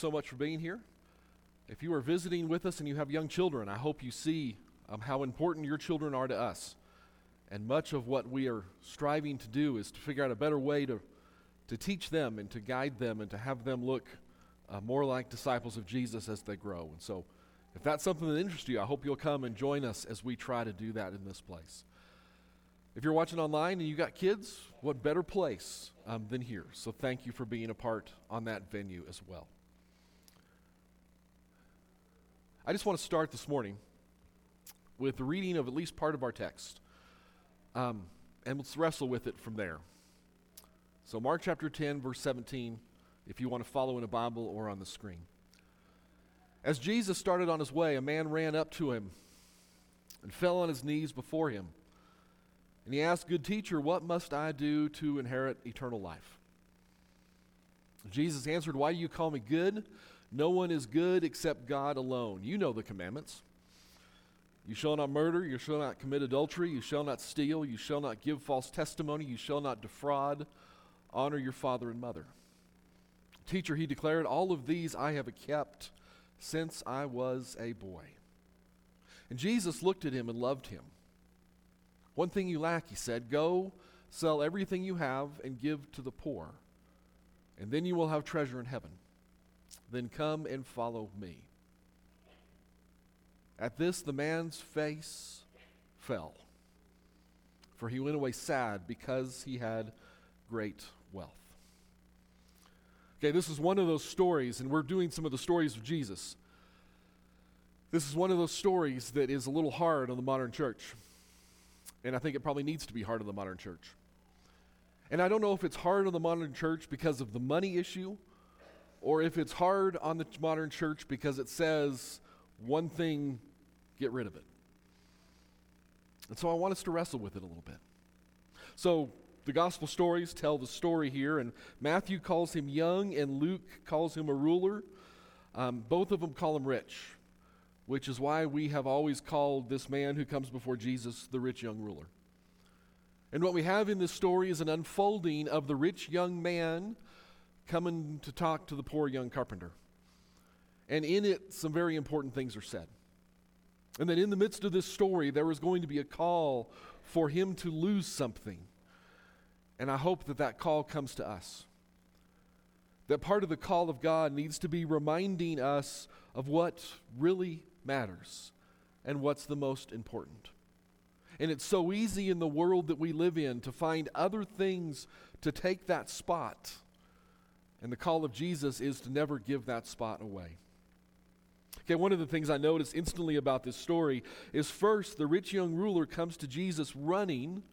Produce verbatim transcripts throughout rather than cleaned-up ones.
So much for being here. If you are visiting with us and you have young children, I hope you see um, how important your children are to us. And much of what we are striving to do is to figure out a better way to, to teach them and to guide them and to have them look uh, more like disciples of Jesus as they grow. And so if that's something that interests you, I hope you'll come and join us as we try to do that in this place. If you're watching online and you got kids, what better place um, than here? So thank you for being a part on that venue as well. I just want to start this morning with the reading of at least part of our text. Um, and let's wrestle with it from there. So Mark chapter ten, verse seventeen, if you want to follow in a Bible or on the screen. As Jesus started on his way, a man ran up to him and fell on his knees before him. And he asked, "Good teacher, what must I do to inherit eternal life?" Jesus answered, "Why do you call me good? No one is good except God alone. You know the commandments. You shall not murder, you shall not commit adultery, you shall not steal, you shall not give false testimony, you shall not defraud, honor your father and mother." "Teacher," he declared, "all of these I have kept since I was a boy." And Jesus looked at him and loved him. "One thing you lack," he said, "go, sell everything you have and give to the poor, and then you will have treasure in heaven. Then come and follow me." At this, the man's face fell, for he went away sad because he had great wealth. Okay, this is one of those stories, and we're doing some of the stories of Jesus. This is one of those stories that is a little hard on the modern church. And I think it probably needs to be hard on the modern church. And I don't know if it's hard on the modern church because of the money issue, or if it's hard on the modern church because it says one thing, get rid of it. And so I want us to wrestle with it a little bit. So the gospel stories tell the story here, and Matthew calls him young and Luke calls him a ruler. Um, both of them call him rich, which is why we have always called this man who comes before Jesus the rich young ruler. And what we have in this story is an unfolding of the rich young man coming to talk to the poor young carpenter. And in it, some very important things are said. And that in the midst of this story, there is going to be a call for him to lose something. And I hope that that call comes to us. That part of the call of God needs to be reminding us of what really matters and what's the most important. And it's so easy in the world that we live in to find other things to take that spot. And the call of Jesus is to never give that spot away. Okay, one of the things I noticed instantly about this story is first, the rich young ruler comes to Jesus running,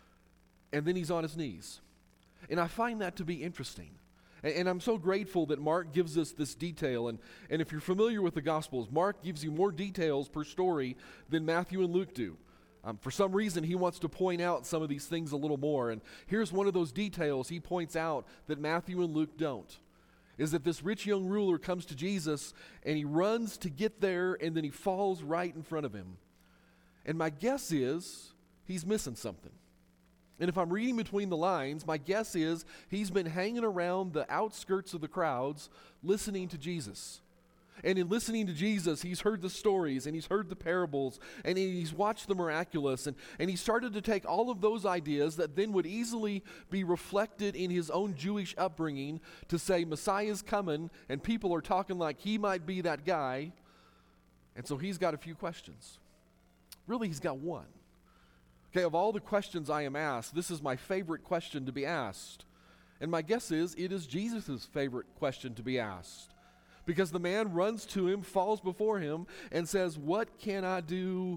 and then he's on his knees. And I find that to be interesting. And, and I'm so grateful that Mark gives us this detail. And, and if you're familiar with the Gospels, Mark gives you more details per story than Matthew and Luke do. Um, for some reason, he wants to point out some of these things a little more. And here's one of those details he points out that Matthew and Luke don't, is that this rich young ruler comes to Jesus, and he runs to get there, and then he falls right in front of him. And my guess is he's missing something. And if I'm reading between the lines, my guess is he's been hanging around the outskirts of the crowds listening to Jesus. And in listening to Jesus, he's heard the stories, and he's heard the parables, and he's watched the miraculous, and, and he started to take all of those ideas that then would easily be reflected in his own Jewish upbringing to say, Messiah's coming, and people are talking like he might be that guy. And so he's got a few questions. Really, he's got one. Okay, of all the questions I am asked, this is my favorite question to be asked. And my guess is it is Jesus' favorite question to be asked. Because the man runs to him, falls before him, and says, "What can I do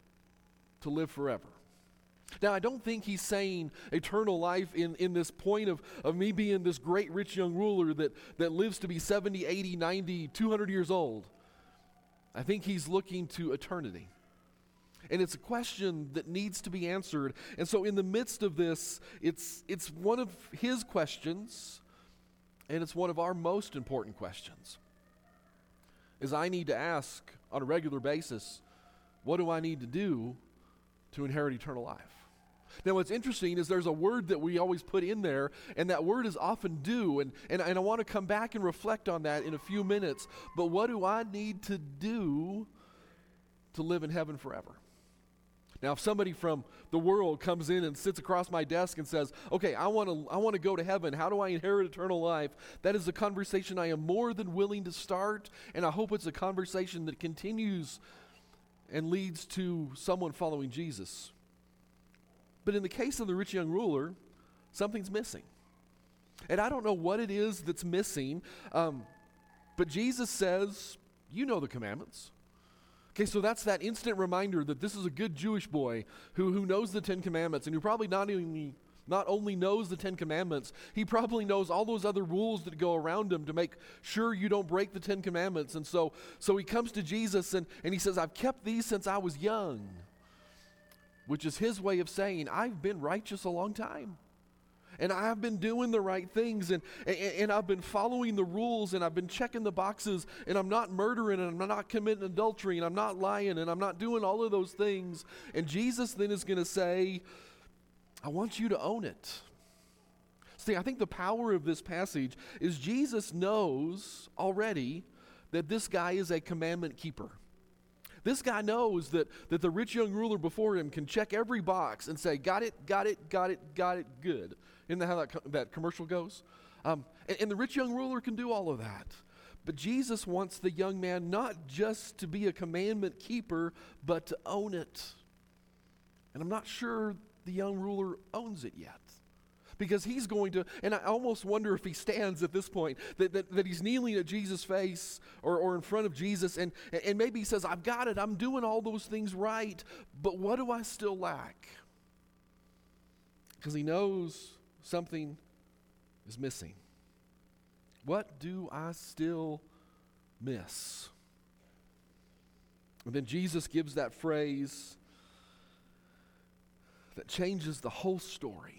to live forever?" Now, I don't think he's saying eternal life in, in this point of, of me being this great rich young ruler that, that lives to be seventy, eighty, ninety, two hundred years old. I think he's looking to eternity. And it's a question that needs to be answered. And so in the midst of this, it's it's one of his questions, and it's one of our most important questions. Is I need to ask on a regular basis, what do I need to do to inherit eternal life? Now, what's interesting is there's a word that we always put in there, and that word is often do. And, and, and I want to come back and reflect on that in a few minutes. But what do I need to do to live in heaven forever? Now, if somebody from the world comes in and sits across my desk and says, okay, I want to I want to go to heaven. How do I inherit eternal life? That is a conversation I am more than willing to start, and I hope it's a conversation that continues and leads to someone following Jesus. But in the case of the rich young ruler, something's missing. And I don't know what it is that's missing, um, but Jesus says, you know the commandments. Okay, so that's that instant reminder that this is a good Jewish boy who, who knows the Ten Commandments, and who probably not only, not only knows the Ten Commandments, he probably knows all those other rules that go around him to make sure you don't break the Ten Commandments. And so, so he comes to Jesus and, and he says, I've kept these since I was young, which is his way of saying, I've been righteous a long time. And I've been doing the right things, and, and, and I've been following the rules, and I've been checking the boxes, and I'm not murdering, and I'm not committing adultery, and I'm not lying, and I'm not doing all of those things. And Jesus then is going to say, I want you to own it. See, I think the power of this passage is Jesus knows already that this guy is a commandment keeper. This guy knows that, that the rich young ruler before him can check every box and say, got it, got it, got it, got it, good. Isn't that how that, co- that commercial goes? Um, and, and the rich young ruler can do all of that. But Jesus wants the young man not just to be a commandment keeper, but to own it. And I'm not sure the young ruler owns it yet. Because he's going to, and I almost wonder if he stands at this point, that, that, that he's kneeling at Jesus' face or, or in front of Jesus, and, and maybe he says, I've got it, I'm doing all those things right, but what do I still lack? Because he knows something is missing. What do I still miss? And then Jesus gives that phrase that changes the whole story.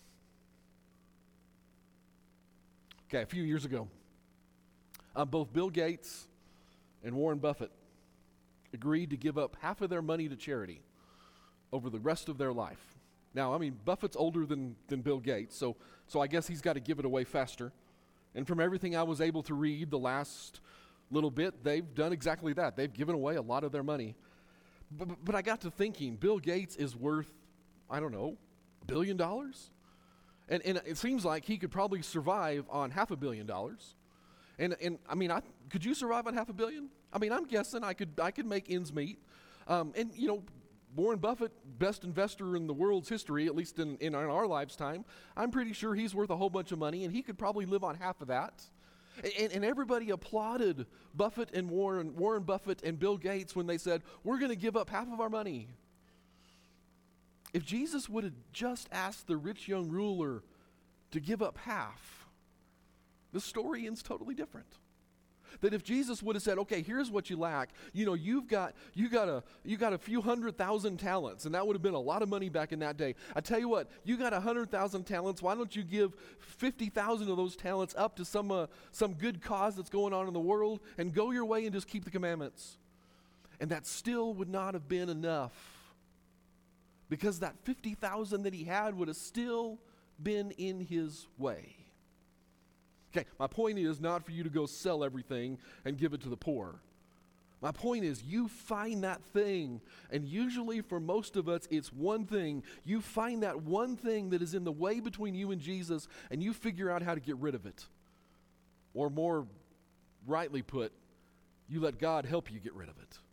Okay, a few years ago, um, both Bill Gates and Warren Buffett agreed to give up half of their money to charity over the rest of their life. Now, I mean, Buffett's older than, than Bill Gates, so, so I guess he's got to give it away faster. And from everything I was able to read the last little bit, they've done exactly that. They've given away a lot of their money. But, but, but I got to thinking, Bill Gates is worth, I don't know, a billion dollars? And, and it seems like he could probably survive on half a billion dollars. And, and I mean, I, could you survive on half a billion? I mean, I'm guessing I could I could make ends meet. Um, and, you know, Warren Buffett, best investor in the world's history, at least in, in our lifetime, I'm pretty sure he's worth a whole bunch of money, and he could probably live on half of that. And, and everybody applauded Buffett and Warren, Warren Buffett and Bill Gates when they said, we're going to give up half of our money. If Jesus would have just asked the rich young ruler to give up half, the story ends totally different. That if Jesus would have said, okay, here's what you lack. You know, you've got you got a you got a few hundred thousand talents, and that would have been a lot of money back in that day. I tell you what, you got a hundred thousand talents. Why don't you give fifty thousand of those talents up to some uh, some good cause that's going on in the world, and go your way and just keep the commandments? And that still would not have been enough. Because that fifty thousand that he had would have still been in his way. Okay, my point is not for you to go sell everything and give it to the poor. My point is you find that thing, and usually for most of us it's one thing. You find that one thing that is in the way between you and Jesus, and you figure out how to get rid of it. Or more rightly put, you let God help you get rid of it.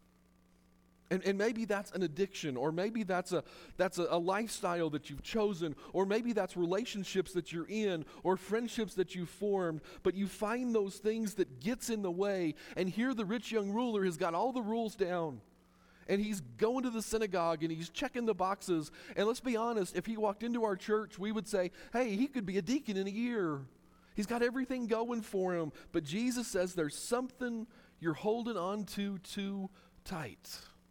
And, and maybe that's an addiction, or maybe that's a that's a, a lifestyle that you've chosen, or maybe that's relationships that you're in, or friendships that you've formed, but you find those things that gets in the way. And here the rich young ruler has got all the rules down, and he's going to the synagogue, and he's checking the boxes. And let's be honest, if he walked into our church, we would say, hey, he could be a deacon in a year. He's got everything going for him. But Jesus says there's something you're holding on to too tight.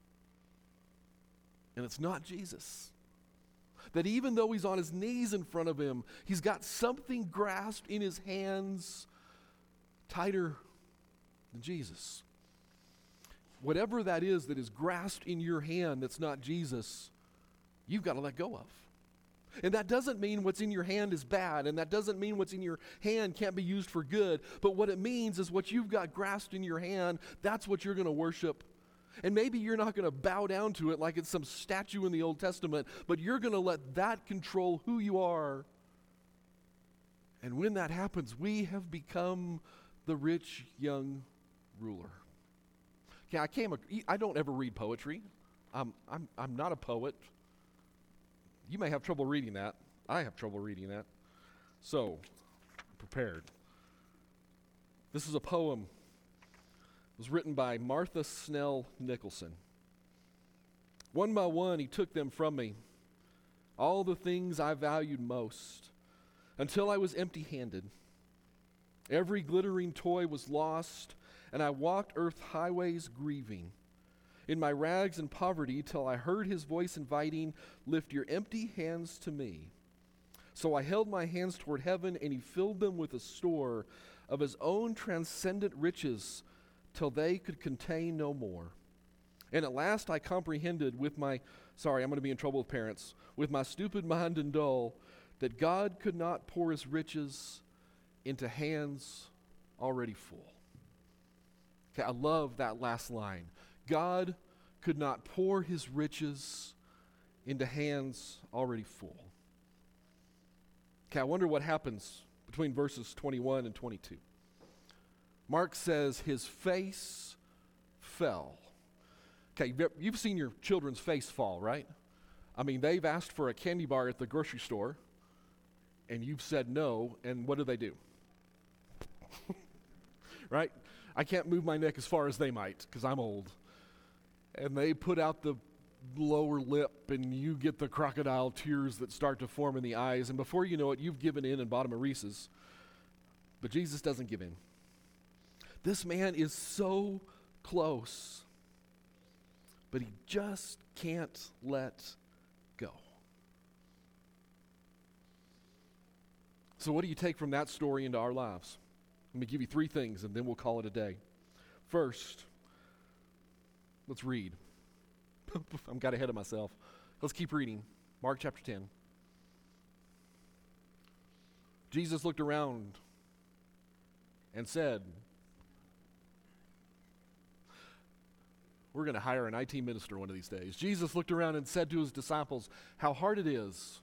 And it's not Jesus. That even though he's on his knees in front of him, he's got something grasped in his hands tighter than Jesus. Whatever that is that is grasped in your hand that's not Jesus, you've got to let go of. And that doesn't mean what's in your hand is bad, and that doesn't mean what's in your hand can't be used for good, but what it means is what you've got grasped in your hand, that's what you're going to worship. And maybe you're not going to bow down to it like it's some statue in the Old Testament, but you're going to let that control who you are. And when that happens, we have become the rich young ruler. Okay, I came. I don't ever read poetry. Um, I'm I'm not a poet. You may have trouble reading that. I have trouble reading that. So, I'm prepared. This is a poem. It was written by Martha Snell Nicholson. One by one, he took them from me, all the things I valued most, until I was empty-handed. Every glittering toy was lost, and I walked earth's highways grieving. In my rags and poverty, till I heard his voice inviting, lift your empty hands to me. So I held my hands toward heaven, and he filled them with a store of his own transcendent riches, till they could contain no more. And at last I comprehended with my, sorry, I'm going to be in trouble with parents, with my stupid mind and dull, that God could not pour his riches into hands already full. Okay, I love that last line. God could not pour his riches into hands already full. Okay, I wonder what happens between verses twenty-one and twenty-two. Mark says his face fell. Okay, you've seen your children's face fall, right? I mean, they've asked for a candy bar at the grocery store, and you've said no, and what do they do? Right? I can't move my neck as far as they might, because I'm old. And they put out the lower lip, and you get the crocodile tears that start to form in the eyes, and before you know it, you've given in and bought him a Reese's. But Jesus doesn't give in. This man is so close, but he just can't let go. So what do you take from that story into our lives? Let me give you three things, and then we'll call it a day. First, let's read. I got ahead of myself. Let's keep reading. Mark chapter ten. Jesus looked around and said, we're going to hire an I T minister one of these days. Jesus looked around and said to his disciples, how hard it is.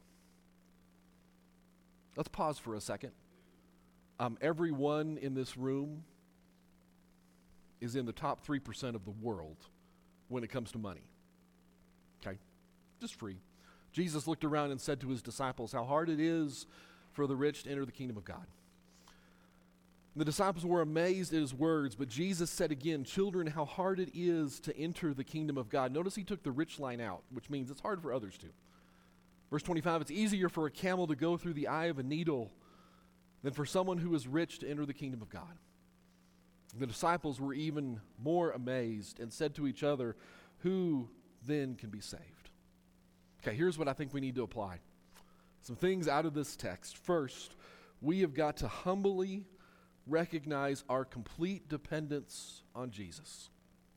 Let's pause for a second. Um, everyone in this room is in the top three percent of the world when it comes to money. Okay? Just free. Jesus looked around and said to his disciples, how hard it is for the rich to enter the kingdom of God. The disciples were amazed at his words, but Jesus said again, children, how hard it is to enter the kingdom of God. Notice he took the rich line out, which means it's hard for others to. Verse twenty-five, it's easier for a camel to go through the eye of a needle than for someone who is rich to enter the kingdom of God. The disciples were even more amazed and said to each other, who then can be saved? Okay, here's what I think we need to apply. Some things out of this text. First, we have got to humbly recognize our complete dependence on Jesus.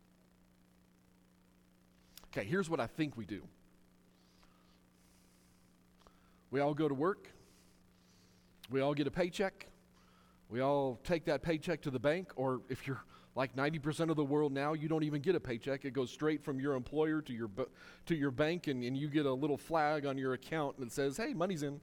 Okay, here's what I think we do. We all go to work. We all get a paycheck. We all take that paycheck to the bank, or if you're like ninety percent of the world now, you don't even get a paycheck. It goes straight from your employer to your to your bank, and, and you get a little flag on your account that says, hey, money's in.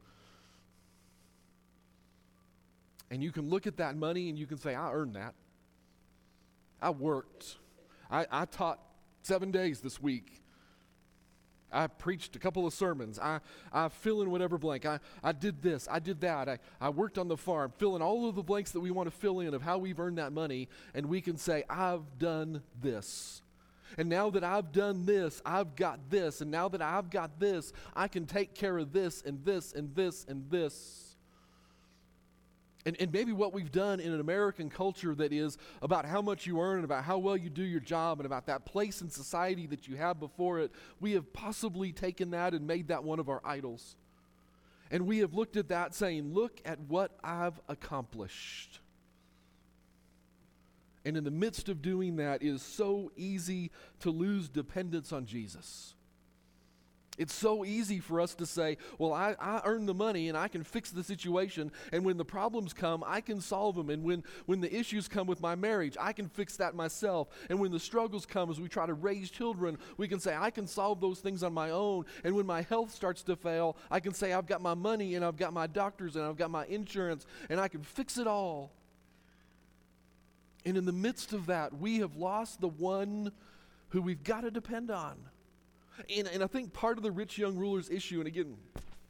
And you can look at that money and you can say, I earned that. I worked. I, I taught seven days this week. I preached a couple of sermons. I, I fill in whatever blank. I, I did this. I did that. I, I worked on the farm. Fill in all of the blanks that we want to fill in of how we've earned that money. And we can say, I've done this. And now that I've done this, I've got this. And now that I've got this, I can take care of this and this and this and this. And, and maybe what we've done in an American culture that is about how much you earn, and about how well you do your job, and about that place in society that you have before it, we have possibly taken that and made that one of our idols. And we have looked at that saying, look at what I've accomplished. And in the midst of doing that, it is so easy to lose dependence on Jesus. It's so easy for us to say, well, I, I earn the money and I can fix the situation, and when the problems come, I can solve them, and when, when the issues come with my marriage, I can fix that myself, and when the struggles come as we try to raise children, we can say, I can solve those things on my own, and when my health starts to fail, I can say, I've got my money, and I've got my doctors, and I've got my insurance, and I can fix it all. And in the midst of that, we have lost the one who we've got to depend on. And, and I think part of the rich young ruler's issue, and again,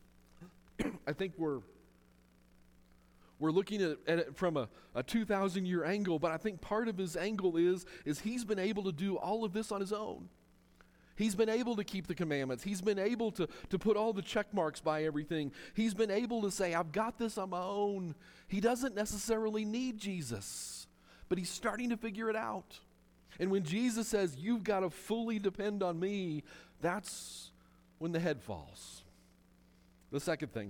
I think we're we're looking at, at it from a, a two thousand year angle, but I think part of his angle is, is he's been able to do all of this on his own. He's been able to keep the commandments. He's been able to, to put all the check marks by everything. He's been able to say, I've got this on my own. He doesn't necessarily need Jesus, but he's starting to figure it out. And when Jesus says, you've got to fully depend on me, that's when the head falls. The second thing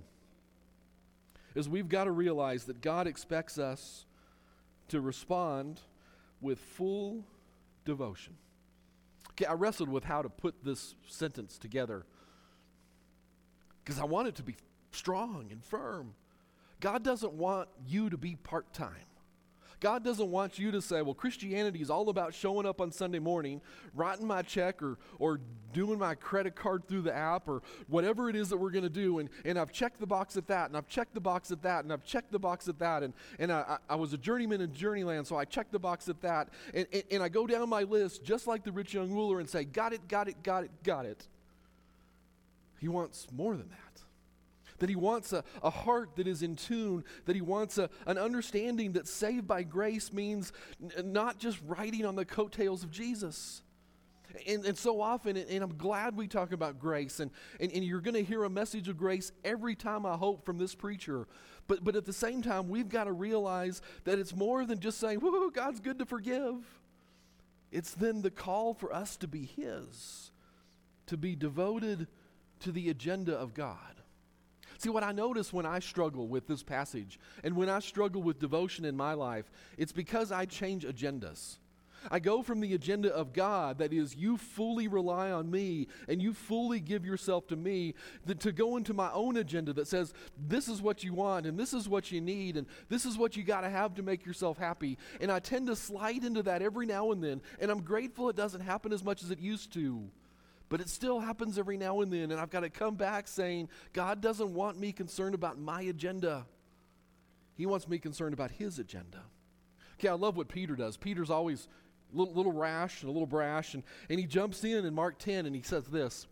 is we've got to realize that God expects us to respond with full devotion. Okay, I wrestled with how to put this sentence together because I want it to be strong and firm. God doesn't want you to be part-time. God doesn't want you to say, well, Christianity is all about showing up on Sunday morning, writing my check or or doing my credit card through the app or whatever it is that we're going to do. And, and I've checked the box at that, and I've checked the box at that, and I've checked the box at that. And, and I, I was a journeyman in Journeyland, so I checked the box at that. And, and, and I go down my list just like the rich young ruler and say, got it, got it, got it, got it. He wants more than that. That he wants a, a heart that is in tune, that he wants a, an understanding that saved by grace means n- not just riding on the coattails of Jesus. And, and so often, and, and I'm glad we talk about grace, and, and, and you're going to hear a message of grace every time, I hope, from this preacher. But, but at the same time, we've got to realize that it's more than just saying, whoo, God's good to forgive. It's then the call for us to be his, to be devoted to the agenda of God. See, what I notice when I struggle with this passage and when I struggle with devotion in my life, it's because I change agendas. I go from the agenda of God, that is, you fully rely on me and you fully give yourself to me, th- to go into my own agenda that says, this is what you want and this is what you need and this is what you got to have to make yourself happy. And I tend to slide into that every now and then, and I'm grateful it doesn't happen as much as it used to. But it still happens every now and then, and I've got to come back saying, God doesn't want me concerned about my agenda. He wants me concerned about his agenda. Okay, I love what Peter does. Peter's always a little, little rash and a little brash, and, and he jumps in in Mark ten, and he says this.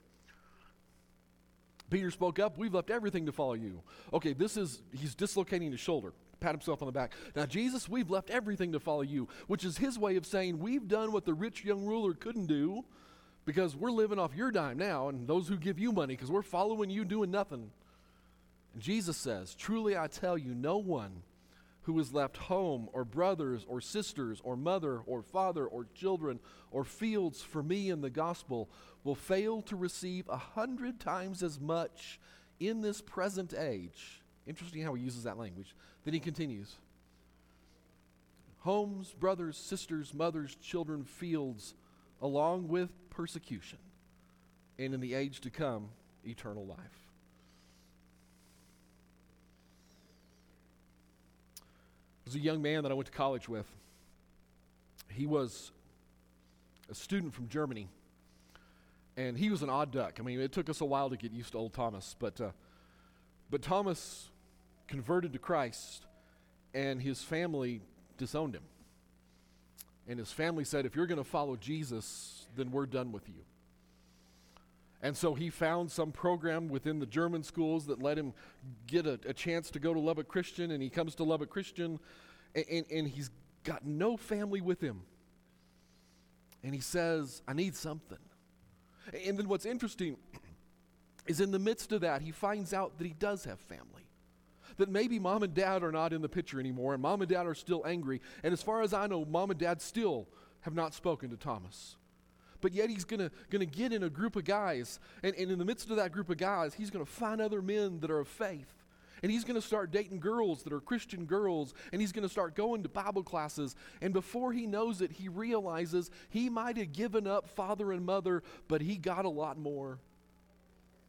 Peter spoke up, we've left everything to follow you. Okay, this is, he's dislocating his shoulder. Pat himself on the back. Now, Jesus, we've left everything to follow you, which is his way of saying, we've done what the rich young ruler couldn't do, because we're living off your dime now and those who give you money, because we're following you doing nothing. And Jesus says, truly I tell you, no one who has left home or brothers or sisters or mother or father or children or fields for me in the gospel will fail to receive a hundred times as much in this present age. Interesting how he uses that language. Then he continues. Homes, brothers, sisters, mothers, children, fields, along with persecution, and in the age to come, eternal life. There's a young man that I went to college with. He was a student from Germany, and he was an odd duck. I mean, it took us a while to get used to old Thomas, but uh, but Thomas converted to Christ, and his family disowned him. And his family said, if you're going to follow Jesus, then we're done with you. And so he found some program within the German schools that let him get a, a chance to go to Lubbock Christian, and he comes to Lubbock Christian, and, and, and he's got no family with him. And he says, I need something. And then what's interesting is in the midst of that, he finds out that he does have family. That maybe mom and dad are not in the picture anymore, and mom and dad are still angry. And as far as I know, mom and dad still have not spoken to Thomas. But yet he's going to get in a group of guys, and, and in the midst of that group of guys, he's going to find other men that are of faith. And he's going to start dating girls that are Christian girls, and he's going to start going to Bible classes. And before he knows it, he realizes he might have given up father and mother, but he got a lot more.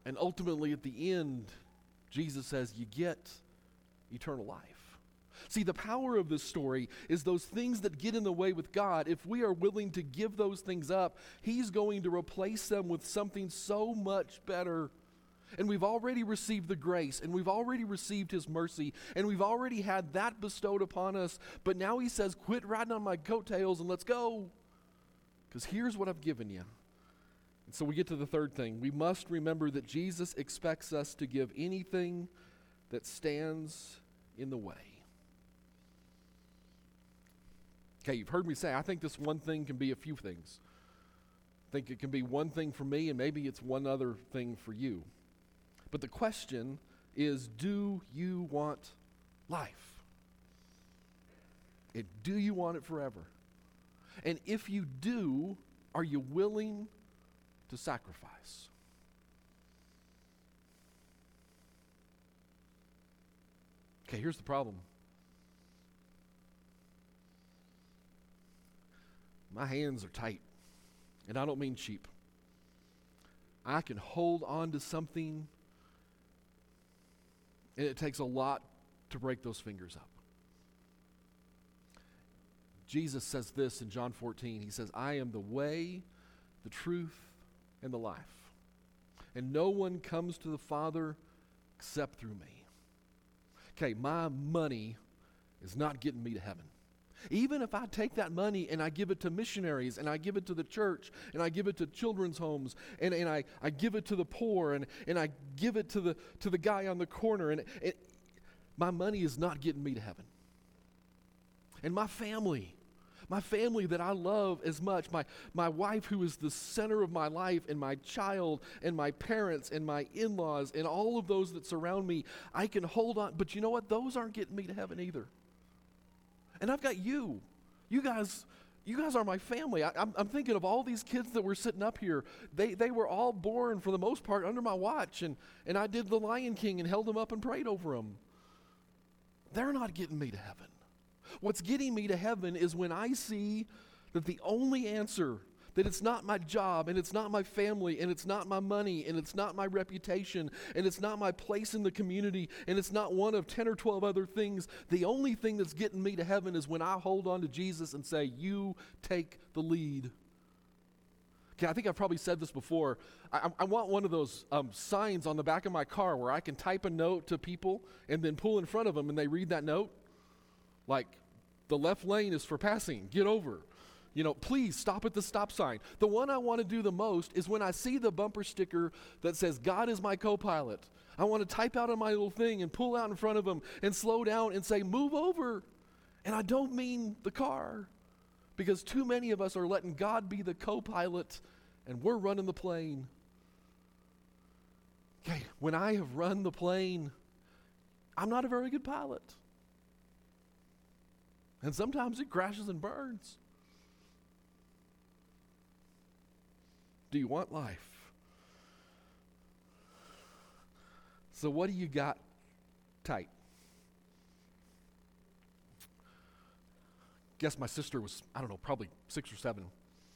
And ultimately, at the end, Jesus says, you get eternal life. See, the power of this story is those things that get in the way with God. If we are willing to give those things up, He's going to replace them with something so much better. And we've already received the grace, and we've already received His mercy, and we've already had that bestowed upon us. But now He says, quit riding on my coattails and let's go. Because here's what I've given you. And so we get to the third thing. We must remember that Jesus expects us to give anything that stands in the way. Okay, you've heard me say, I think this one thing can be a few things. I think it can be one thing for me, and maybe it's one other thing for you. But the question is, do you want life? And do you want it forever? And if you do, are you willing to sacrifice? Okay, here's the problem. My hands are tight, and I don't mean cheap. I can hold on to something, and it takes a lot to break those fingers up. Jesus says this in John fourteen. He says, I am the way, the truth, and the life. And no one comes to the Father except through me. Okay, my money is not getting me to heaven. Even if I take that money and I give it to missionaries, and I give it to the church, and I give it to children's homes, and, and I, I give it to the poor, and, and I give it to the to the guy on the corner, and it, my money is not getting me to heaven. And my family, my family that I love as much, my, my wife who is the center of my life, and my child, and my parents, and my in-laws, and all of those that surround me, I can hold on. But you know what? Those aren't getting me to heaven either. And I've got you. You guys, you guys are my family. I, I'm, I'm thinking of all these kids that were sitting up here. They they were all born, for the most part, under my watch. And, and I did the Lion King and held them up and prayed over them. They're not getting me to heaven. What's getting me to heaven is when I see that the only answer, that it's not my job, and it's not my family, and it's not my money, and it's not my reputation, and it's not my place in the community, and it's not one of ten or twelve other things. The only thing that's getting me to heaven is when I hold on to Jesus and say, you take the lead. Okay, I think I've probably said this before. I, I want one of those um, signs on the back of my car where I can type a note to people and then pull in front of them and they read that note. Like, the left lane is for passing, get over. You know, please stop at the stop sign. The one I want to do the most is when I see the bumper sticker that says, God is my co-pilot. I want to type out on my little thing and pull out in front of them and slow down and say, move over. And I don't mean the car, because too many of us are letting God be the co-pilot and we're running the plane. Okay, when I have run the plane, I'm not a very good pilot. And sometimes it crashes and burns. Do you want life? So what do you got tight? Guess my sister was, I don't know, probably six or seven.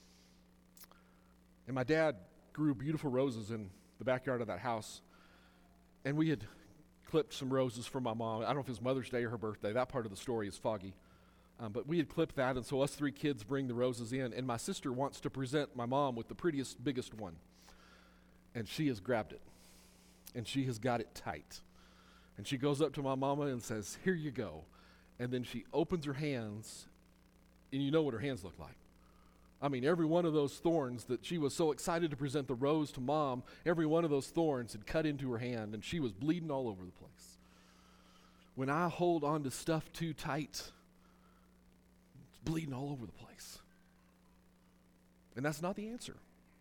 And my dad grew beautiful roses in the backyard of that house. And we had clipped some roses for my mom. I don't know if it was Mother's Day or her birthday. That part of the story is foggy. Um, but we had clipped that, and so us three kids bring the roses in, and my sister wants to present my mom with the prettiest, biggest one. And she has grabbed it, and she has got it tight. And she goes up to my mama and says, here you go. And then she opens her hands, and you know what her hands look like. I mean, every one of those thorns that she was so excited to present the rose to Mom, every one of those thorns had cut into her hand, and she was bleeding all over the place. When I hold on to stuff too tight, bleeding all over the place. And that's not the answer.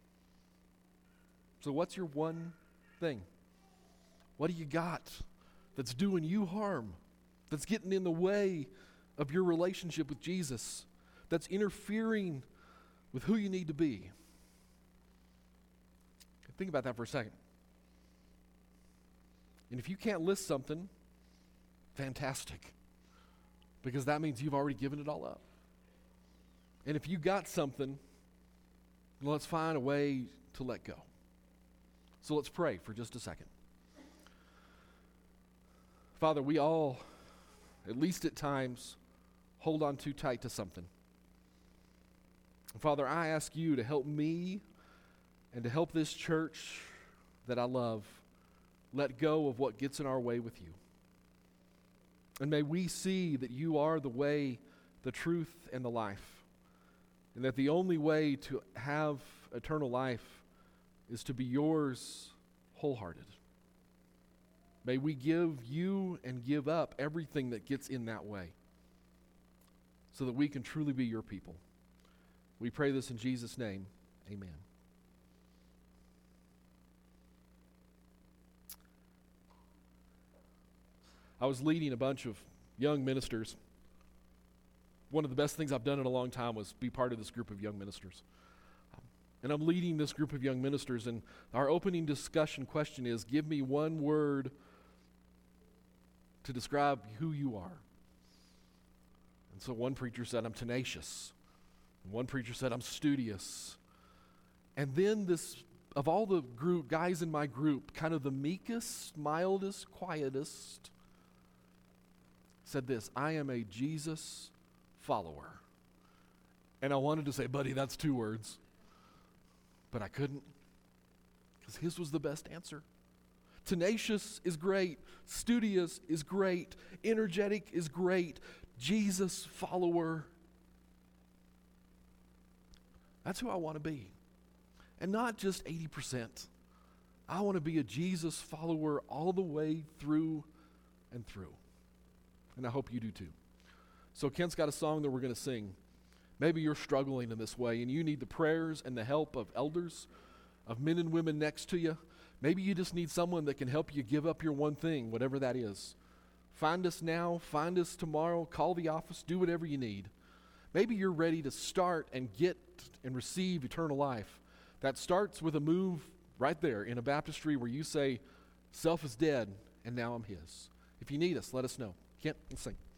So what's your one thing? What do you got that's doing you harm, that's getting in the way of your relationship with Jesus, that's interfering with who you need to be? Think about that for a second. And if you can't list something, fantastic, because that means you've already given it all up. And if you got something, let's find a way to let go. So let's pray for just a second. Father, we all, at least at times, hold on too tight to something. Father, I ask you to help me and to help this church that I love let go of what gets in our way with you. And may we see that you are the way, the truth, and the life, and that the only way to have eternal life is to be yours wholehearted. May we give you and give up everything that gets in that way so that we can truly be your people. We pray this in Jesus' name. Amen. I was leading a bunch of young ministers. One of the best things I've done in a long time was be part of this group of young ministers. And I'm leading this group of young ministers, and our opening discussion question is, give me one word to describe who you are. And so one preacher said, I'm tenacious. And one preacher said, I'm studious. And then this, of all the group, guys in my group, kind of the meekest, mildest, quietest, said this, I am a Jesus follower. And I wanted to say, buddy, that's two words. But I couldn't, because his was the best answer. Tenacious is great. Studious is great. Energetic is great. Jesus follower. That's who I want to be. And not just eighty percent. I want to be a Jesus follower all the way through and through. And I hope you do too. So Kent's got a song that we're going to sing. Maybe you're struggling in this way and you need the prayers and the help of elders, of men and women next to you. Maybe you just need someone that can help you give up your one thing, whatever that is. Find us now, find us tomorrow, call the office, do whatever you need. Maybe you're ready to start and get and receive eternal life. That starts with a move right there in a baptistry where you say, self is dead and now I'm his. If you need us, let us know. Kent, let's sing.